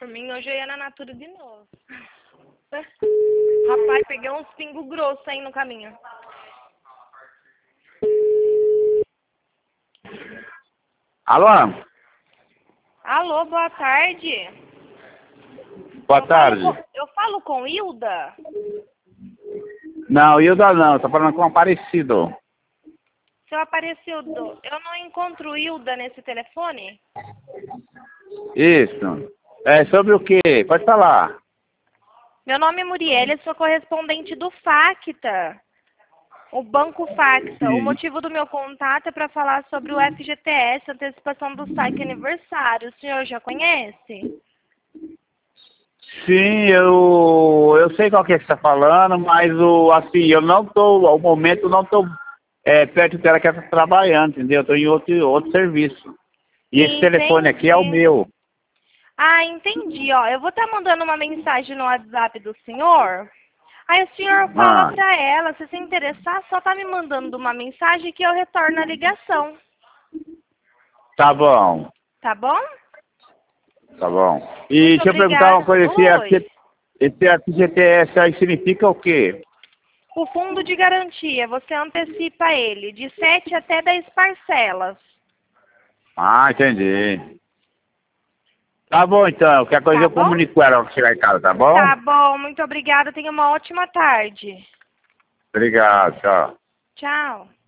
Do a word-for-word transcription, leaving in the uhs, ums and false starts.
mim, hoje eu ia na Natura de novo. Rapaz, peguei uns pingos grossos aí no caminho. Alô? Alô, boa tarde. Boa eu tarde. Falo com, eu falo com Hilda? Não, Hilda não, tô falando com o Aparecido. Seu Aparecido, eu não encontro Hilda nesse telefone? Isso. É sobre o quê? Pode falar. Meu nome é Muriel, sou correspondente do Facta, o Banco Facta. O Sim. motivo do meu contato é para falar sobre o F G T S, antecipação do saque aniversário. O senhor já conhece? Sim, eu, eu sei qual que é que você está falando, mas o, assim, eu não tô, ao momento, não tô é, perto dela que ela está trabalhando, entendeu? Eu tô em outro, outro serviço. E esse telefone aqui é o Entendi. meu. Ah, entendi. Ó, eu vou estar mandando uma mensagem no WhatsApp do senhor. Aí o senhor fala Ah, pra ela, se se interessar, só tá me mandando uma mensagem que eu retorno a ligação. tá bom, Tá bom? tá bom. E Muito deixa eu perguntar uma obrigada. coisa, esse, Oi. F- esse F G T S aí significa o quê? O fundo de garantia, você antecipa ele de sete até dez parcelas. Ah, entendi. Tá bom, então. Qualquer coisa Tá eu bom? comunico com ela que chegar em casa, tá bom? Tá bom, muito obrigada. Tenha uma ótima tarde. Obrigado, tchau. Tchau.